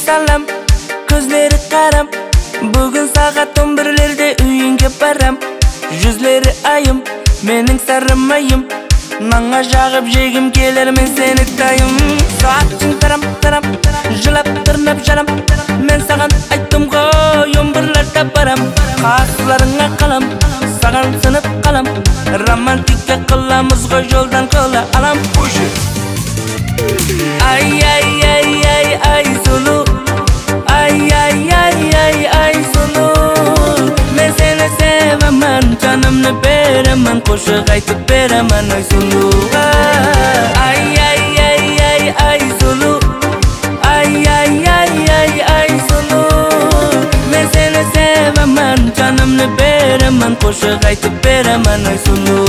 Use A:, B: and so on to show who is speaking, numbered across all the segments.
A: salam, ko'zlari qaram. Bugun soat 11larda uyingga baram. Yuzlari ayım, mening sarımayım. Nanga jag'ib jegim kelar men seni tayim. Soating taram taram, jilab tirnab jaram. Men sagan aytdim-ku, 11larda baram. Qaslaringga qalam, sagan sinib qalam. Romantika qilamiz-ku yo'ldan qo'la alam. Ay ay ay ay ay sulu. Ay ay ay ay ay sulu. Men seni sevaman, canımni beraman, qo'shiq aytib beraman ay sulu. Ay ay ay ay ay sulu. Ay ay ay ay ay sulu. Men seni sevaman, canımni beraman, qo'shiq aytib beraman ay sulu.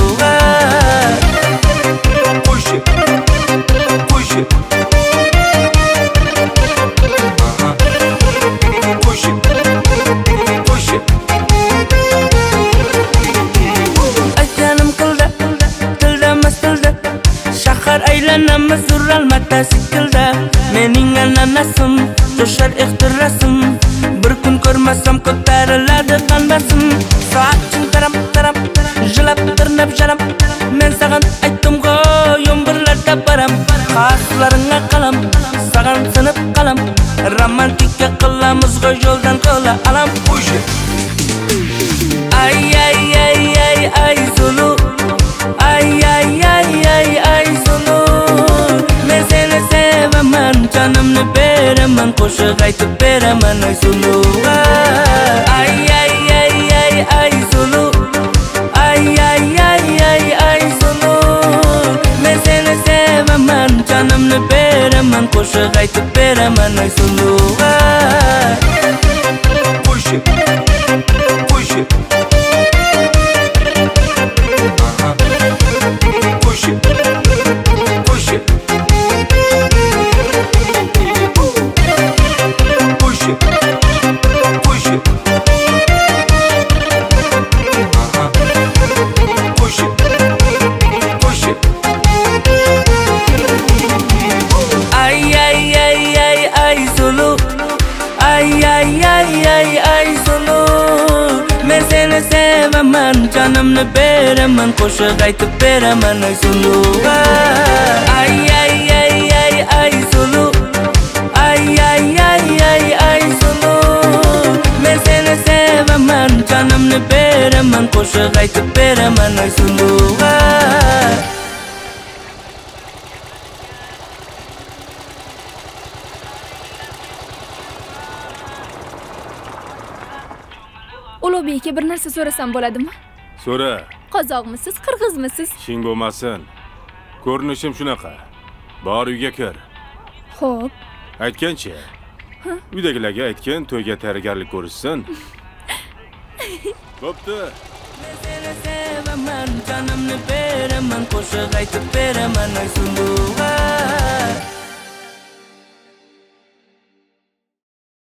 A: Aylanamiz uralmata sikilda. Mening ananasim, to'shar ixtirasim. Bir kun ko'rmasam ko'tariladi qanbasim. Soating taram taram, jilab tirnab jaram. Men sagan aytdim-ku, 11larda baram. Qaslaringga qalam, sagan sinib qalam. Romantika qilamiz-ku yo'ldan qo'la alam. Ay ay ay ay ay sulu. Ay ay ay ay ay sulu. Men seni sevaman, canımni beraman, qo'shiq aytib beraman ay sulu. Ay ay ay ay ay sulu. Ay ay ay ay ay sulu. Men seni sevaman, canımni beraman, qo'shiq aytib beraman ay sulu. Canımni beraman, qo'shiq aytib beraman ay sulu. Ay ay ay ay ay sulu. Ay ay ay ay ay sulu. Men seni sevaman, canımni beraman, qo'shiq aytib beraman ay sulu.
B: Ulug'bekka bir narsa so'rasam bo'ladimi?
C: So'ra.
B: Qozoqmisiz, qirg'izmisiz?
C: Ishing bo'lmasin. Ko'rinishim shunaqa. Bor uyga kir.
B: Xo'p.
C: Aytgancha. Uydagilarga aytgan, to'yga tayyorgarlik ko'rishsin. Bo'pti.
A: Men seni sevaman, canımni beraman, qo'shiq aytib beraman ay sulu.